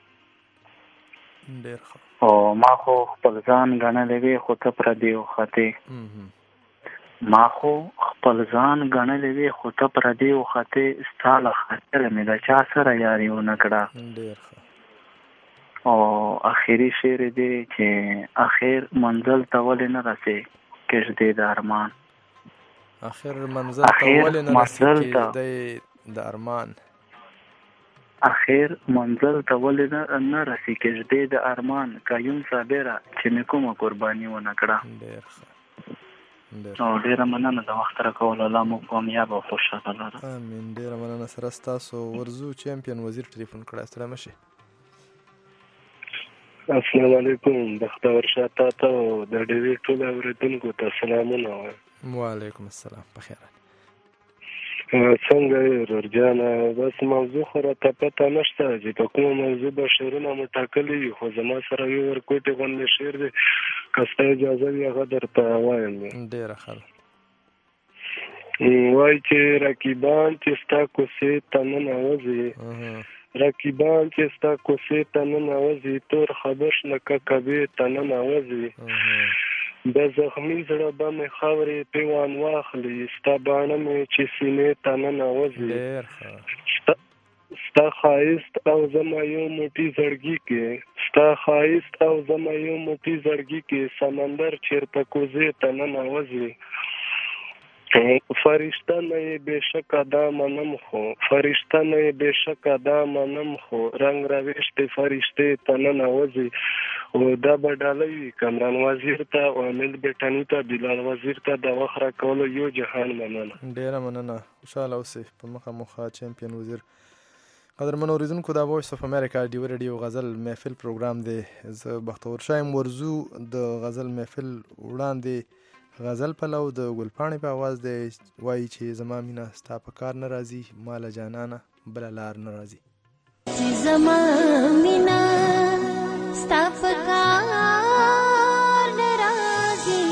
ډېر ښه. او ما خو خپل ځان ګڼلی وی خو ته پردې وختې ما خو خپل ځان ګڼلی وی خو ته پردې وختې ستا له خاطره مې د چا سره یاري ونه کړه. ډېر ښه. او اخیری شعر دی چې اخر منزل ته ولې نه رسې کږدې د ارمان. اخر منزل ته ولې نه رسې کږدې د ارمان. اخر منزل ته ولې نه رسې کږدې د ارمان. قیوم صابره چې مې کومه قرباني ونه کړه. ډېر ښه. او ډېره مننه د وخت راکولو. الله مو کامیاب او خوشحاله لره. امین. ډېره مننه. سره ستاسو ورزو چمپیون وزیر ټلیفون کړی. ستړی مه شئ. السلام علیکم. بختور شاه تا ته او د ډېوې ټولو اورېدونکو ته سلامونه وایم. وعلیکم السلام. بخیر. څنګه یې ورور جانه؟ بس موضوع خو راته پته نشته چې په کومه موضوع به شعرونه مو ټاکلي وي، خو زما سره یو ورکوټې غوندې شعر دی، که ستا اجازه وي هغه درته وایم. ډېره ښه ده. وایي چې رقیبان چې ستا کوڅې ته ننوځي، رقیبان چې ستا کوڅې ته ننوځي، تور خبش لکه کبې ته ننوځي. د زخمي زړه به مې خاورې پیوان واخلي، ستا باڼه مې چې سینې ته ننوځي. ستا ښایست او زما یو موټي زړګي کې، ستا ښایست او زما یو موټي زړګي کې، سمندر چیرته کوزې ته ننوځي. فرشته نه یې بېشکه دا منم خو، فرشته نه یې بېشکه دا منم خو، رنګ رویشتې فرشتې ته ننوځي. او دا به ډالۍ وي کامران وزیر ته او امید بټني ته، بلال وزیر ته د وخت راکولو یو جهان مننه. ډېره مننه. خوشحاله اوسئ. په مخه مخه چمپیون وزیر. قدرمنو اورېدونکو دا وایس اف امریکا ډیو ریډیو غزل محفل پروګرام دی. زه بختور شایم ورزو د غزل محفل وړاندې غزل پلو د ګلپاڼې په آواز دی. وایي چې زما مینه ستا په کار نه راځي، ماله جانانه بله لار نه راځي. چې زما مینه ستا په کار نه راځي،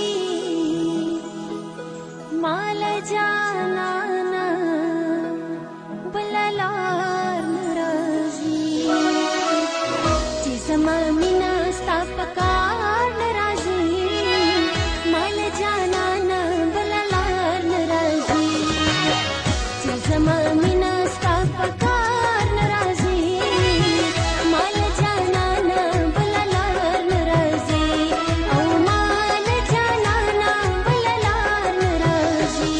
ماله جانانه بله لار نه راځي. چې زما مینه ستا په کار نه راځي، ماله جانانه بله لار نه راځي. چې زما مینه ستا په کار نه راځي، ماله جانانه بله لار نه راځي. او ماله جانانه بله لار نه راځي.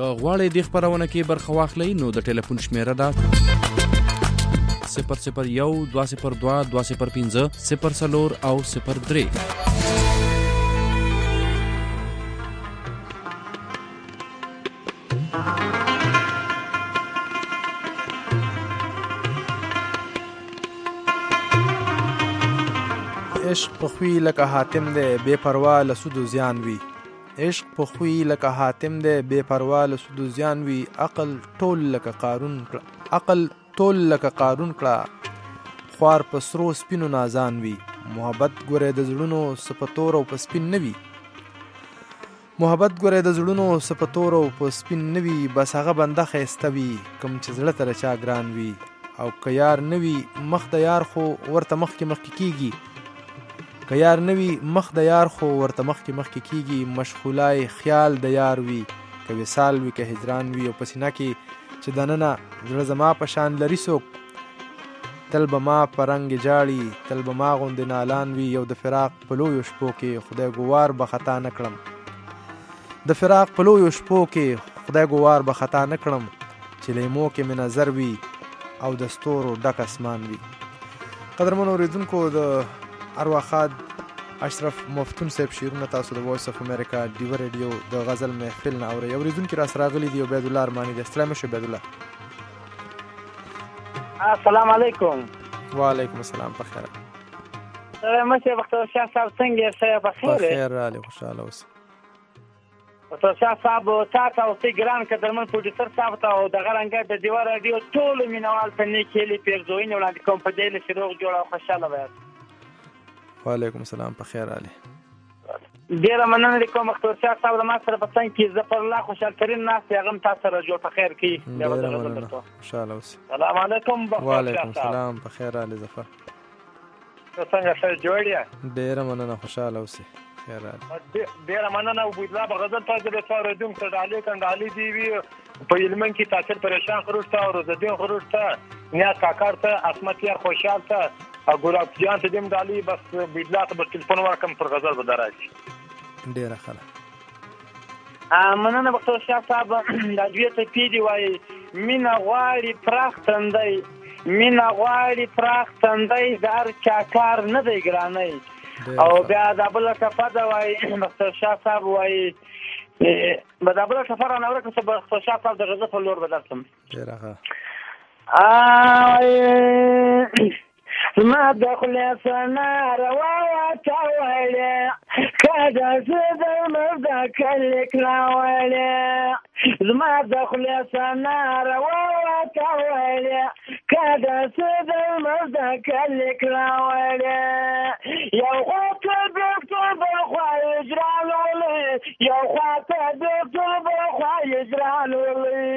غواړئ دې خپرونه کې برخه واخلئ نو د ټلیفون شمیره ده 001 202 205 04 او 03. عشق په خوی لکه حاتم دی بے پروا له سود و زیان وي. عشق په خوی لکه حاتم دی بے پروا له سود و زیان وي. عقل ټول لکه قارون کړه خوار په سرو سپینو نازان وي. محبت ګوره د زړونو سپتور او په سپین نوي. محبت ګوره د زړونو سپتور او په سپین نوي. بس هغه بنده خیسته وي کوم چې زړه ته چا ګران وي. او که یار نوي مخ د یار خو ورته مخکې کیږي. که یار نوي مخ د یار خو ورته مخکې کیږي. مشغولای خیال د یار وي که وصال وي که هجران وي. او په سینه کې چې دننه زړه زما په شان لري څوک تل به ما په رنګ جاړي تل به ما غوندې نالان وي. یو د فراق په لویو شپو کې خدای ګوار به خطا نه کړم. د فراق په لویو شپو کې خدای ګوار به خطا نه کړم. چې لیمو کې مې نظر وي او د ستورو ډک اسمان وي. قدرمنو اوریدونکو د ارواخاد اشرف مفتون صاحب شعرونه تاسو د وایس اف امریکا ډیو ریډیو د غزل محفل نه اورئ. اوریدونکي راسره راغلي دي عبید الله ارماني دی. السلام علیکم عبید الله. السلام علیکم. وعلیکم السلام. بخیر. مشه بختور شاه صاحب څنګه یې؟ بخیر. بخیر علي خوشاله اوسه. بختور شاه صاحب تاسو او ګران قدرمن پروډوسر صاحب ته او د غرنګ د دیوار رادیو ټول مینوال په نیکېلي پیرزوین وړاندې کوم په دې لسي روغ جوړ او خوشاله وایي. وعلیکم السلام. بخیر علي. ډیره مننه کوم بختور شاه صاحب د ما سره په څنګه کې زفر الله خوشحال ترين ناس هغه تاسو سره جوړ په خیر کې. ډیره مننه خوشاله اوسه. السلام علیکم. وعلیکم السلام. بخیر علي ظفر. څنګه ښه جوړ یې؟ ډیره مننه خوشاله اوسه. خیر علي. ډیره مننه او بوډلا په غزل تاسو د څو ردوم کډالې کندالې دی وی په یلمن کې تاسو پریشان خروج تا او زدي خروج تا نیا کاکار ته اسمت یار خوشحال ته ګلاب جان ته دیم دالي بس بوډلا ته په ټلیفون ورکم پر غزل به دراشي. ډیره ښه. مننه بختور شاه صاحب د دوی ته پیډي وای مینا غواړي پراخ تندای مینا غواړي پراخ تندای دار چاکار نه دی ګرانای. او بیا د بل کفه دا وای بختور شاه صاحب وای به د بل کفه را نور که بختور شاه صاحب د غزل په لور بدلتم. ډیره ښه. زما د خلاصنا رواته وړه کدا زده مرد کلک راوړه. زما د خلاصنا رواته وړه کدا زده مرد کلک راوړه. یو خاطر دکتور بخوای اجرالولې یو خاطر دکتور بخوای اجرالولې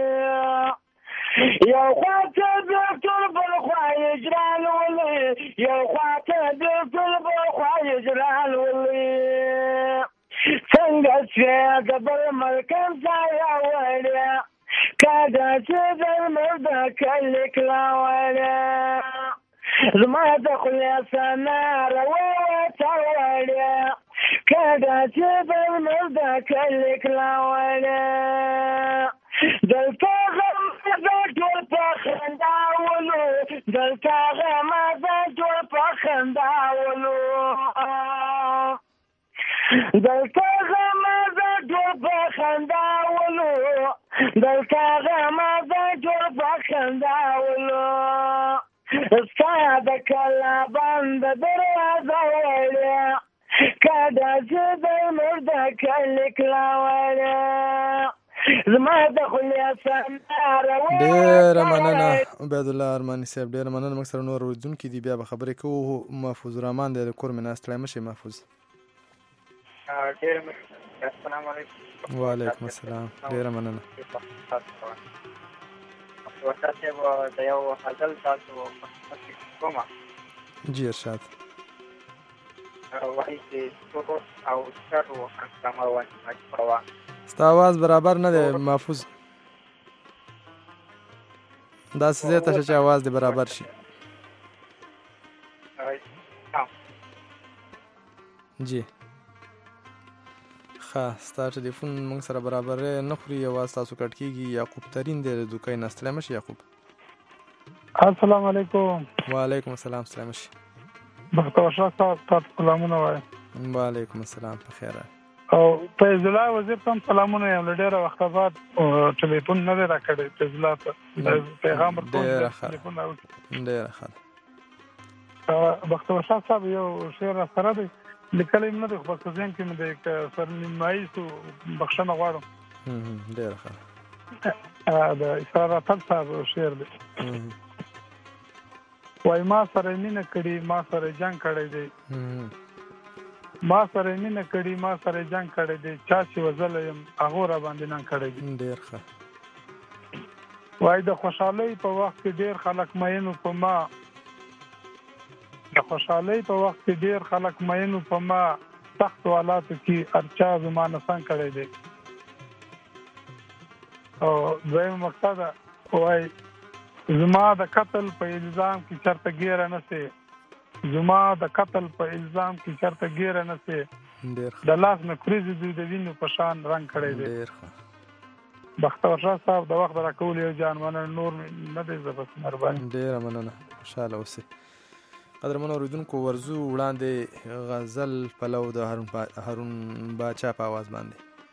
یو خاطر دکتور بخوای اجرالولې یو خاطر دکتور بخوای اجرالولې. څنګه چې د بل ملکم ځای وړه کدا چې د مرد کلک راوړه. زما د خلاصنا رواته وړه کدا چې د مرد کلک راوړه. دلته غمزه ټول په خنداولو دلته غمزه ټول په خنداولو دلته غمزه ټول په خنداولو دلته غمزه ټول په خنداولو. ستا د کلابند دروازه وړه کدا چې د مرد کلک راوړه. زما د خلاصنا رواته ډیره مننه عبید الله ارماني صاحب. ډیره مننه. موږ سره نور اوریدونکي دي بیا به خبرې کوو. محفوظ الرحمن دی د کور مې ناست ستړی مشئ محفوظ. ډیره مننه. السلام علیکم. وعلیکم السلام. ډیره مننه. ورته د یو غزل تاسو کومه جی ارشاد وایي چې څو او څو کمروان مجبور ستا आवाज برابر نه دی محفوظ. دا څه ته چې आवाज دی برابر شي. جی ستا ټلیفون موږ سره برابر نه خوري، اواز تاسو کټ کېږي. یعقوب ترین دی د دوکۍ نه. ستړی مه شي یعقوب. السلام علیکم. وعلیکم السلام. ستړی مه شي. بختور شاه صاحب تاسو سلامونه وایم. وعلیکم السلام. په خیر. او فیض الله وزیر ته سلامونه یم. له ډېره وخته بعد ټلیفون نه دی راکړی فیض الله ته. پیغام ورکوم ټلیفون راوړي. ډېره ښه ده. بختور شاه صاحب یو شعر راسره دی، لیکلی نه دی خو په ذهن کې مې دی، که سرنیمایي سو بخښنه غواړم. ډېره ښه د اسرار اتل صاحب شعر دی. وای ما سره مینه کړي، ما سره جنګ کړی دی، ما سره مینه کړي، ما سره جنګ کړی دی، چا چې وزلی یم هغو را باندې ننګ کړی دی. ډېر ښه. وای د خوشحالۍ په وخت کې ډېر خلک مینو په ما، د خوشحالۍ په وخت کې ډېر خلک مینو په ما، سختو حالاتو کې هر چا زما نه څنګ کړی دی. او دویم مقصد وای زما د قتل په الزام کې چرته ګیره نه سي، زما د قتل په الزام کې چرته ګیره نه سي، د لاس نه کریزې دوی د وینو په شان رنګ کړی دی. بختور شاه صاحب د وخت راکول یو جان مننه، نور نه دی زه بس مهرباني. ډېره مننه، خوشحاله اوسئ. قدرمنو اورېدونکو ورځو وړاندې غزل پلو د هارون باچا په آواز باندې.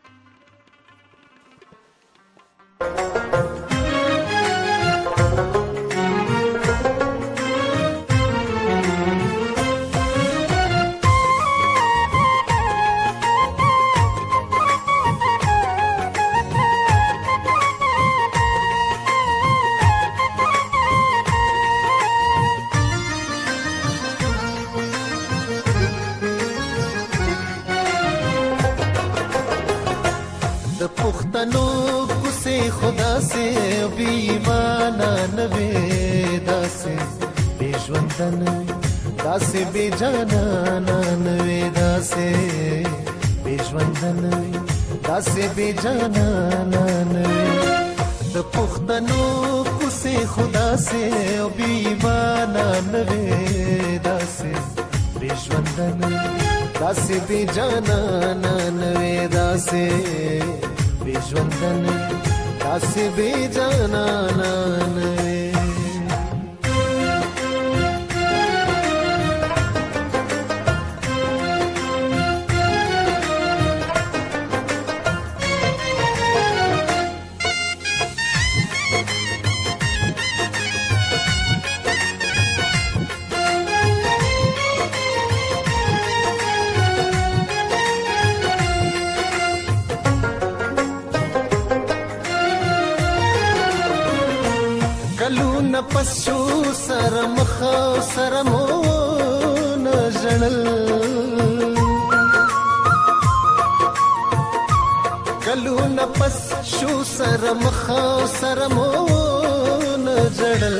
داسې بې جانانه نوې، داسې بې ژونده نوې، داسې بې جانانه نوې. د پښتنو کوڅې خو داسې بې ایمانه نوې، داسې بې ژونده نوې، داسې بې جانانه نوې، داسې بې ژونده نوې، داسې بې جانانه نوې. پس شو سره مخه سره مو نه ژړل، کلونه پس شو سره مخه سره مو نه ژړل.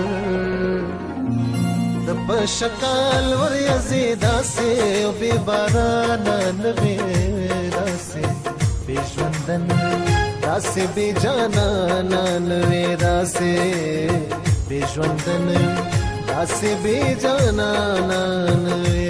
د پشکال ورځې داسې او بې بارانه نغې، داسې بې ژونده نوې، داسې بې جانانه نوې، داسې بې ژونده نوې، داسې بې جانانه نوې.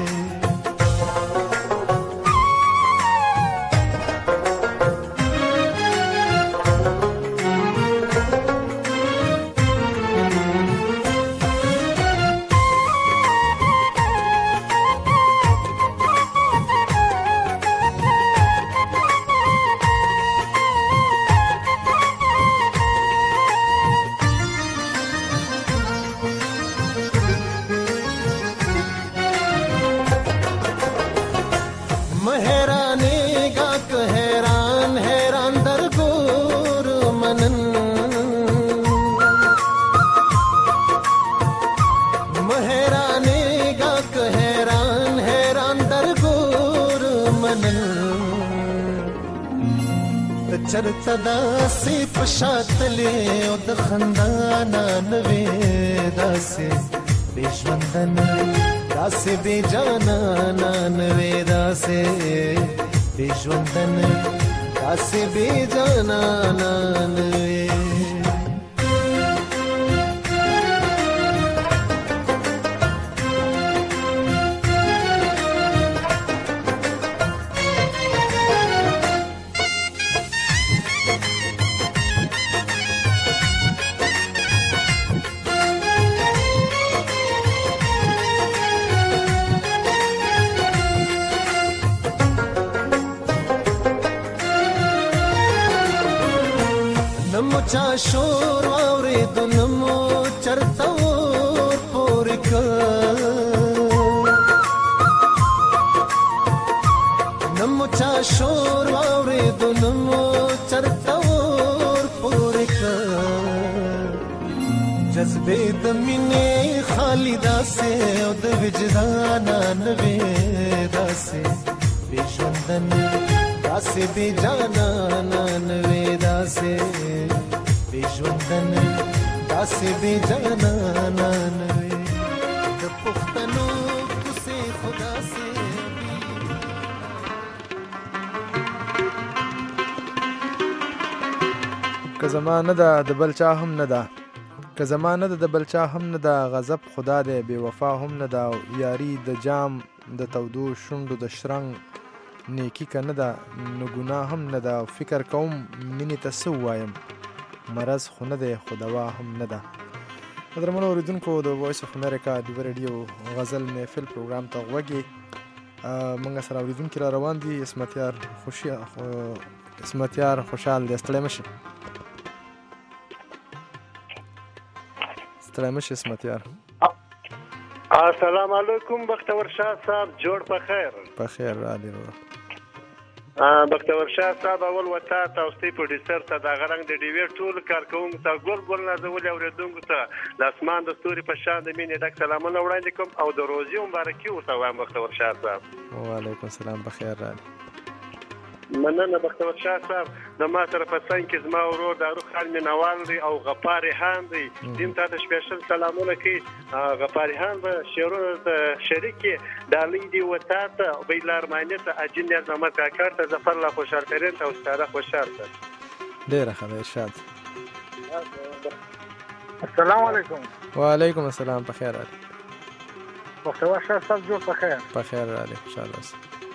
چرته داسې په شاتلې او د خندانه نوې، داسې بې ژونده نوې، داسې بې جانانه نوې، داسې بې ژونده نوې، داسې بې جانانه نوې. چا شور واورېدو نه مو چرته ور پورې کړ نه مو چا شور واورېدو نه مو چرته ور پورې کړ جذبې د مینې خالي داسې او د وجدانه نوې داسې بې ژوندنې داسې بې جانانه نوې داسې بې ژوندنې داسې بې جانانه نوې د پښتنو کوڅې خو داسې که زما نه ده د بل چا هم نه ده که زما نه ده د بل چا هم نه ده غضب خدا دی بې وفا هم نه ده یاري د جام د تودو شونډو د شرنګ نیکی که نه ده نو ګناه هم نه ده فکر کوم مینې ته څه ووایم مرض خو نه دی خو دوا هم نه ده قدرمنو اورېدونکو د وایس اف امریکا ډیو ریډیو غزل محفل پروګرام ته غوږ یې موږ سره اورېدونکي را روان دي اسمتیار خوشحال دی ستړی مه شي ستړی مه شي اسمتیار السلام علیکم بختور شاه صاحب جوړ په خیر په خیر رالی رو بختور شاه صاحب اول وتا تاسو په ډیسر ته دا غرنګ د ډیوی ټول کارکونکو ته ګل نازولې اوریدونکو ته د اسمان د ستوري په شان د مینې ډک سلامونه وړاندې کوم او د روزي مبارکي ورته وایم بختور شاه صاحب وعلیکم السلام په خیر رالی مننه بختور شاه صاحب د ما سره په څنګ کې زما ورور دارو خان مینوال دی او غفاري خان دی دیم ته سپیشل سلامونه کوي غفاري خان به شیرونه د شریکي دالې دی وتا ته بیلار معنی ته اجن یا زما کاکار ته ظفر الله خوشحال کرین او ستاره خوشحال ته ډیر ښه ارشاد السلام علیکم وعلیکم السلام په خیر رالی بختور شاه صاحب جوړ په خیر په خیر رالی خوشحاله اوسئ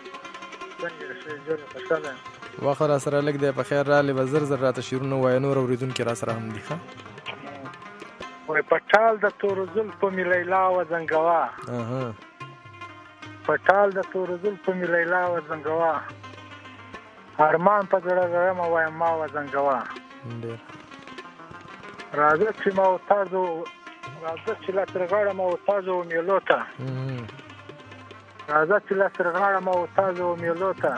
وخت را سره لږ دی په خیر رالی به زر زر راته شعرونه ووایه نور اورېدونکي را سره هم دي ښه وایي پټال د تورو زلفو مې لیلا وزنګوه پټال د تورو زلفو مې لیلا وزنګوه ارمان په زړه لرمه وایم ما وزنګوه راځه چې ما وتازو راځه چې لا ترغاړه ما وتازو میلو ته راځه چې لا ترغاړه ما وتازو میلو ته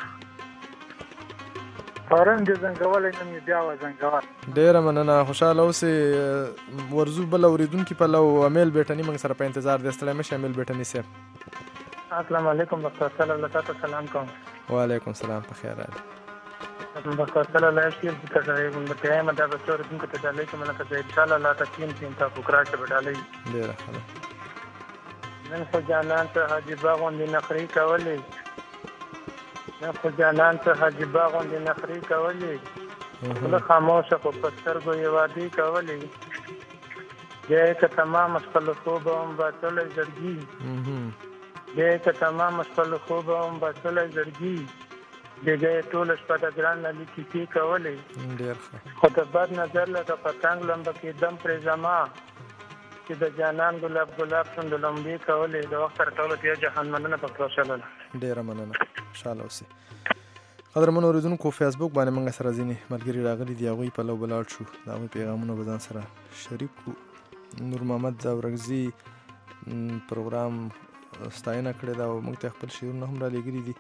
پرون دې زنګولی نه مې بیا وزنګوه ډېره مننه خوشحاله اوسې ورځو بل اورېدونکي پلو امیل بیټني موږ سره په انتظار دی ستړی مه شي امیل بیټني صاحب السلام علیکم ډاکټر صاحب له تاسو سلام کوم وعلیکم السلام په خیر رالی ډاکټر صاحب له شیر د تجربه د قیامت د اورېدونکو ته ډالۍ کوم لکه ان شاء الله لا تکین تا فکرا ته ډالۍ ډېره ښه نن خو جانان ته حاجی باغ غوندې نخرې کولې نن خو جانان ته حاجی باغ غوندې نخرې کولې خوله خاموشه خو په سترګو یې وعدې کولې بیا یې که تمام خپل خوبه هم باطلی زړګي بیا یې که تمام خپل خوبه هم باطلی زړګي بېګا یې ټوله شپه د ګران علي کیسې کولې خو د بد نظر له د پتنګ لمبه کې دم پرې زما چې د جانان ګلاب ګلاب شونډو لمبې کولې د وخت سره ټولو ته جهان مننه پکړو شلله ډېره مننه خوشحاله اوسئ قدرمنو اورېدونکو فیسبوک باندې موږ سره ځینې ملګري راغلي دي هغوی پلو به لاړ شو د هغوی پیغامونه به ځان سره شریک کړو نور محمد اورکزي پروګرام ستاینه کړې ده او موږ ته خپل شعرونه هم را لېږلي دي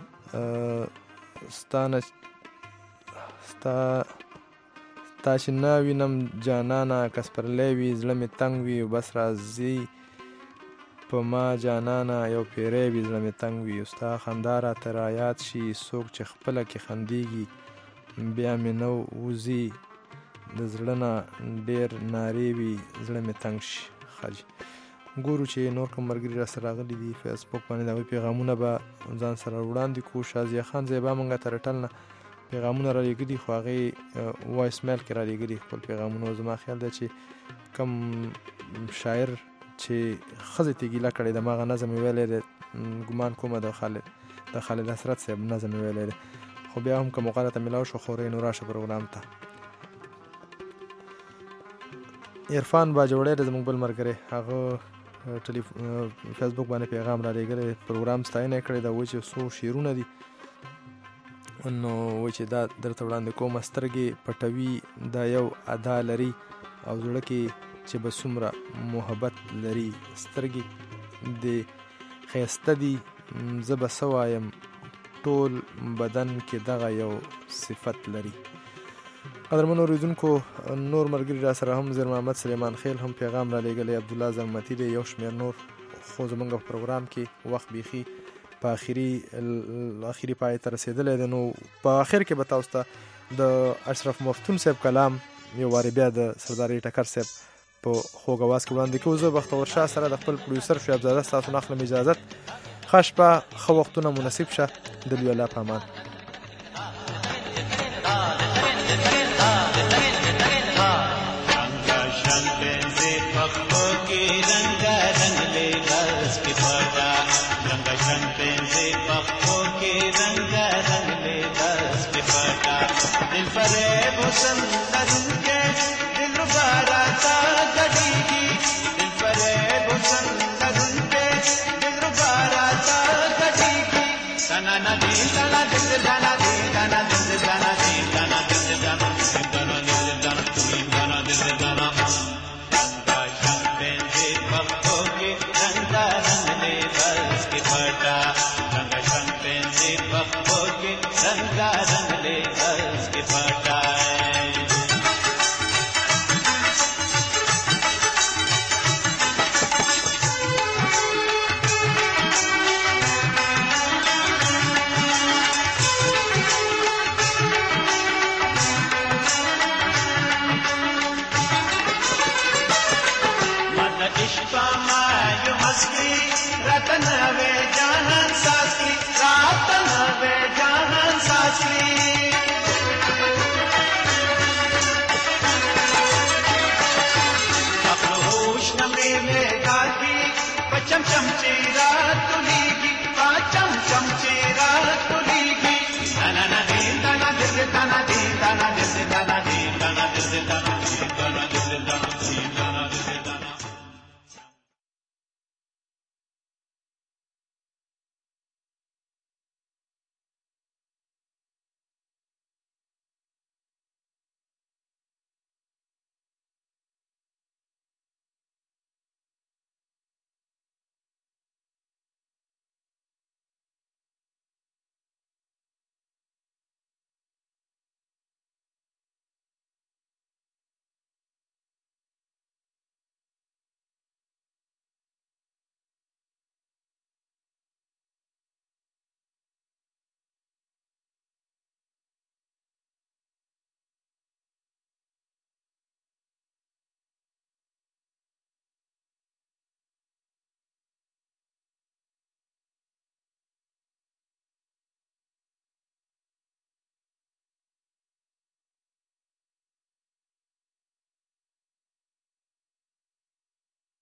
ستا چې نه وینم جانانه که سپرلی وي زړه مې تنګ وي بس راځي په ما جانانه یو پیری وي زړه مې تنګ وي ستا خندا راته رایاد شي څوک چې خپله کې خندېږي بیا مې نه وځي د زړه نه ډېر نارې وي زړه مې تنګ شي خاجي ګورو چې نور کوم ملګري راسره راغلي دي فیسبوک باندې د هغوی پیغامونه به ځان سره وړاندې کړو شازیه خان زیبا موږ ته رټل نه پیغامونه را لېږلي خو هغې وایس میل کې را لېږلي خپل پیغامونه زما خیال دی چې کم شاعر چې ښځې ته ګیله کړې ده ماغه نظم یې ویلی دی ګمان کومه د خالد حسرت صاحب نظم یې ویلی دی خو بیا هم که موقع راته میلاو شو خورئ نو راشه پروګرام ته عرفان باجوړی دی زموږ بل ملګری هغه فیسبوک باندې پیغام را لېږلی پروګرام ستاینه یې کړې ده وایي چې څو شعرونه دي نو وایي چې دا درته وړاندې کومه سترګې پټوي دا یو ادا لري او زړه کې چې به څومره محبت لري سترګې د ښایسته دي زه به څه وایم ټول بدن کې دغه یو صفت لري. قدرمنو اورېدونکو نور ملګري را سره هم زیر محمد سلیمان خیل هم پیغام را لېږلی عبدالله زنګمتي دی یو شمېر نور خو زموږ په پروګرام کې وخت بیخي په اخري پای ته رسېدلی دی. نو په اخر کې به تاسو ته د اشرف مفتون صاحب کلام یو وارې بیا د سردار ټکر صاحب په خوږ اواز کې وړاندې کوو. زه بختور شاه سره د خپل پروډیوسر شعیب زاده ستاسو نه اخلم اجازت. ښه شپه ښه وختونه مناسب شه. د لوی الله په امان. चम चम चेरा तुली